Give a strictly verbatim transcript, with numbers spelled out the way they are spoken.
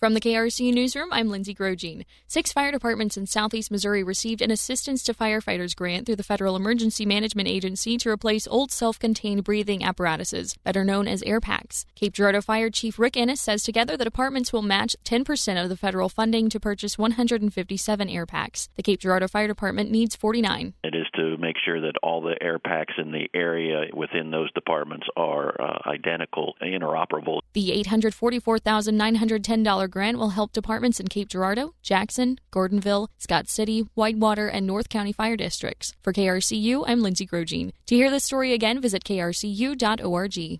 From the K R C U Newsroom, I'm Lindsay Grogine. Six fire departments in southeast Missouri received an Assistance to Firefighters grant through the Federal Emergency Management Agency to replace old self-contained breathing apparatuses, better known as air packs. Cape Girardeau Fire Chief Rick Ennis says together the departments will match ten percent of the federal funding to purchase one hundred fifty-seven air packs. The Cape Girardeau Fire Department needs forty-nine. It is to make sure that all the air packs in the area within those departments are uh, identical, interoperable. The eight hundred forty-four thousand nine hundred ten dollars grant will help departments in Cape Girardeau, Jackson, Gordonville, Scott City, Whitewater, and North County fire districts. For K R C U, I'm Lindsay Grogine. To hear this story again, visit K R C U dot org.